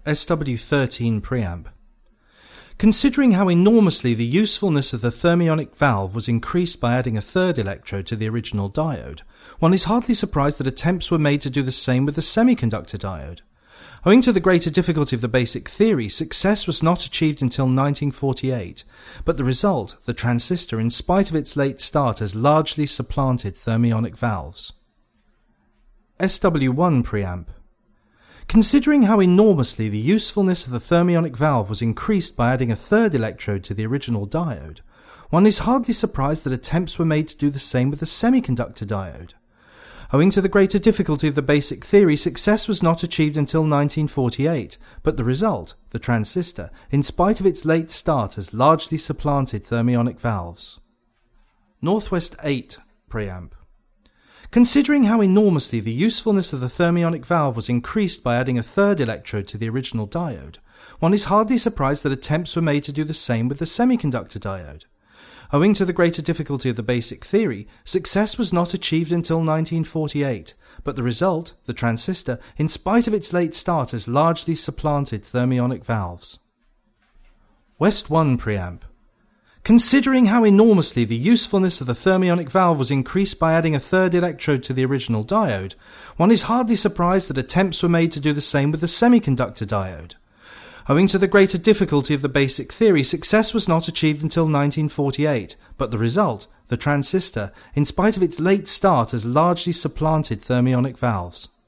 SW13 preamp. Considering how enormously the usefulness of the thermionic valve was increased by adding a third electrode to the original diode, one is hardly surprised that attempts were made to do the same with the semiconductor diode. Owing to the greater difficulty of the basic theory, success was not achieved until 1948, but the result, the transistor, in spite of its late start, has largely supplanted thermionic valves. SW1 preamp. Considering how enormously the usefulness of the thermionic valve was increased by adding a third electrode to the original diode, one is hardly surprised that attempts were made to do the same with the semiconductor diode. Owing to the greater difficulty of the basic theory, success was not achieved until 1948, but the result, the transistor, in spite of its late start, has largely supplanted thermionic valves. Northwest 8 preamp. Considering how enormously the usefulness of the thermionic valve was increased by adding a third electrode to the original diode, one is hardly surprised that attempts were made to do the same with the semiconductor diode. Owing to the greater difficulty of the basic theory, success was not achieved until 1948, but the result, the transistor, in spite of its late start, has largely supplanted thermionic valves. West 1 preamp. Considering how enormously the usefulness of the thermionic valve was increased by adding a third electrode to the original diode, one is hardly surprised that attempts were made to do the same with the semiconductor diode. Owing to the greater difficulty of the basic theory, success was not achieved until 1948, but the result, the transistor, in spite of its late start, has largely supplanted thermionic valves.